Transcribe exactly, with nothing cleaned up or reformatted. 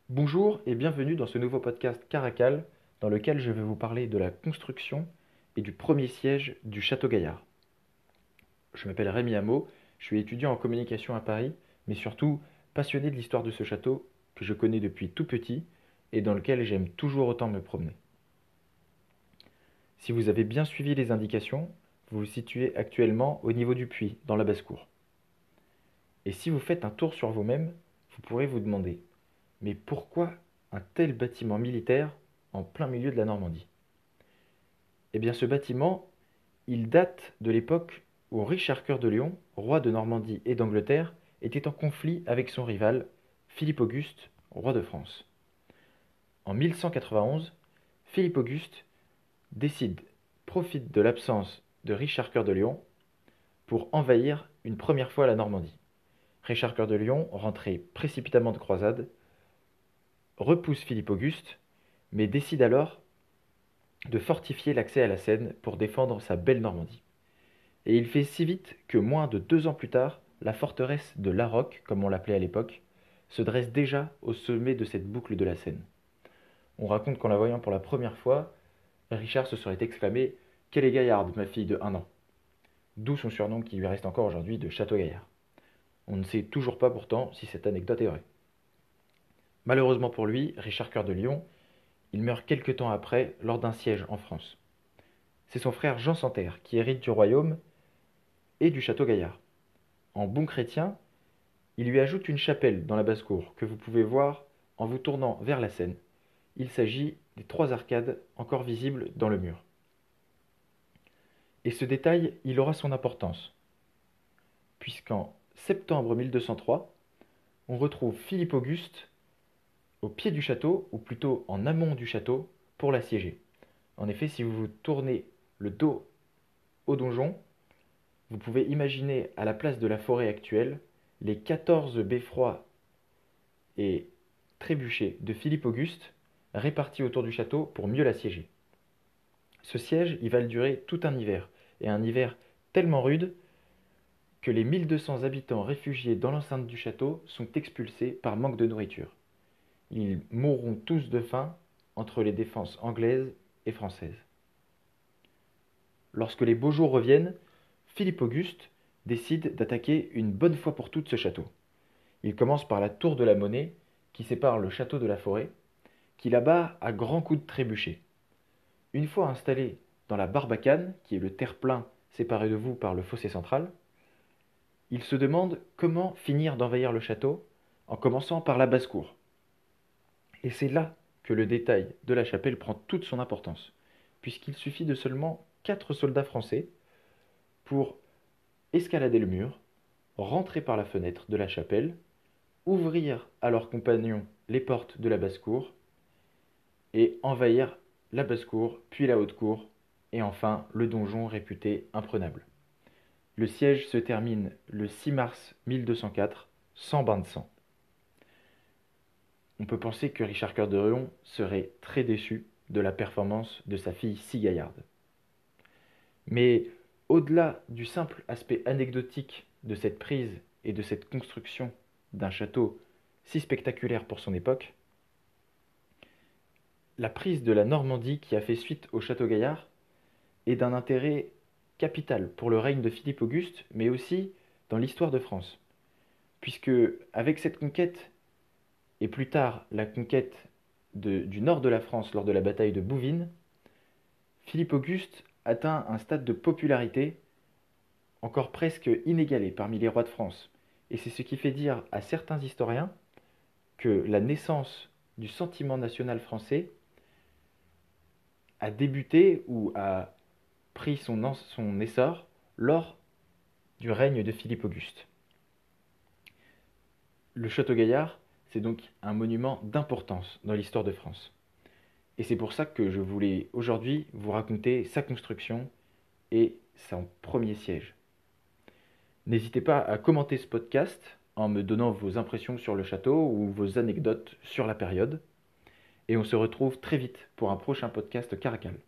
Bonjour et bienvenue dans ce nouveau podcast Caracal, dans lequel je vais vous parler de la construction et du premier siège du Château Gaillard. Je m'appelle Rémi Hameau, je suis étudiant en communication à Paris, mais surtout passionné de l'histoire de ce château que je connais depuis tout petit et dans lequel j'aime toujours autant me promener. Si vous avez bien suivi les indications, vous vous situez actuellement au niveau du puits, dans la basse-cour. Et si vous faites un tour sur vous-même, vous pourrez vous demander: mais pourquoi un tel bâtiment militaire en plein milieu de la Normandie? Eh bien, ce bâtiment, il date de l'époque où Richard Cœur de Lion, roi de Normandie et d'Angleterre, était en conflit avec son rival, Philippe Auguste, roi de France. En mille cent quatre-vingt-onze, Philippe Auguste décide, profite de l'absence de Richard Cœur de Lion pour envahir une première fois la Normandie. Richard Cœur de Lion, rentré précipitamment de croisade, repousse Philippe Auguste, mais décide alors de fortifier l'accès à la Seine pour défendre sa belle Normandie. Et il fait si vite que moins de deux ans plus tard, la forteresse de La Roque, comme on l'appelait à l'époque, se dresse déjà au sommet de cette boucle de la Seine. On raconte qu'en la voyant pour la première fois, Richard se serait exclamé: quelle est gaillarde, ma fille de un an! D'où son surnom qui lui reste encore aujourd'hui de Château Gaillard. On ne sait toujours pas pourtant si cette anecdote est vraie. Malheureusement pour lui, Richard Cœur de Lion, il meurt quelque temps après lors d'un siège en France. C'est son frère Jean Santerre qui hérite du royaume et du château Gaillard. En bon chrétien, il lui ajoute une chapelle dans la basse-cour que vous pouvez voir en vous tournant vers la Seine. Il s'agit des trois arcades encore visibles dans le mur. Et ce détail, il aura son importance, puisqu'en septembre mille deux cent trois, on retrouve Philippe Auguste au pied du château, ou plutôt en amont du château, pour l'assiéger. En effet, si vous vous tournez le dos au donjon, vous pouvez imaginer à la place de la forêt actuelle les quatorze beffrois et trébuchets de Philippe Auguste répartis autour du château pour mieux l'assiéger. Ce siège, il va le durer tout un hiver, et un hiver tellement rude que les mille deux cents habitants réfugiés dans l'enceinte du château sont expulsés par manque de nourriture. Ils mourront tous de faim entre les défenses anglaises et françaises. Lorsque les beaux jours reviennent, Philippe Auguste décide d'attaquer une bonne fois pour toutes ce château. Il commence par la tour de la Monnaie, qui sépare le château de la forêt, qu'il abat à grands coups de trébuchet. Une fois installé dans la Barbacane, qui est le terre-plein séparé de vous par le fossé central, il se demande comment finir d'envahir le château en commençant par la basse-cour. Et c'est là que le détail de la chapelle prend toute son importance, puisqu'il suffit de seulement quatre soldats français pour escalader le mur, rentrer par la fenêtre de la chapelle, ouvrir à leurs compagnons les portes de la basse-cour et envahir la basse-cour, puis la haute-cour, et enfin le donjon réputé imprenable. Le siège se termine le six mars mille deux cent quatre, sans bain de sang. On peut penser que Richard Cœur de Lion serait très déçu de la performance de sa fille si gaillarde. Mais au-delà du simple aspect anecdotique de cette prise et de cette construction d'un château si spectaculaire pour son époque, la prise de la Normandie qui a fait suite au château Gaillard est d'un intérêt capital pour le règne de Philippe Auguste, mais aussi dans l'histoire de France. Puisque avec cette conquête, et plus tard la conquête de, du nord de la France lors de la bataille de Bouvines, Philippe Auguste atteint un stade de popularité encore presque inégalé parmi les rois de France. Et c'est ce qui fait dire à certains historiens que la naissance du sentiment national français a débuté ou a pris son, son essor lors du règne de Philippe Auguste. Le château Gaillard, c'est donc un monument d'importance dans l'histoire de France. Et c'est pour ça que je voulais aujourd'hui vous raconter sa construction et son premier siège. N'hésitez pas à commenter ce podcast en me donnant vos impressions sur le château ou vos anecdotes sur la période. Et on se retrouve très vite pour un prochain podcast Caracal.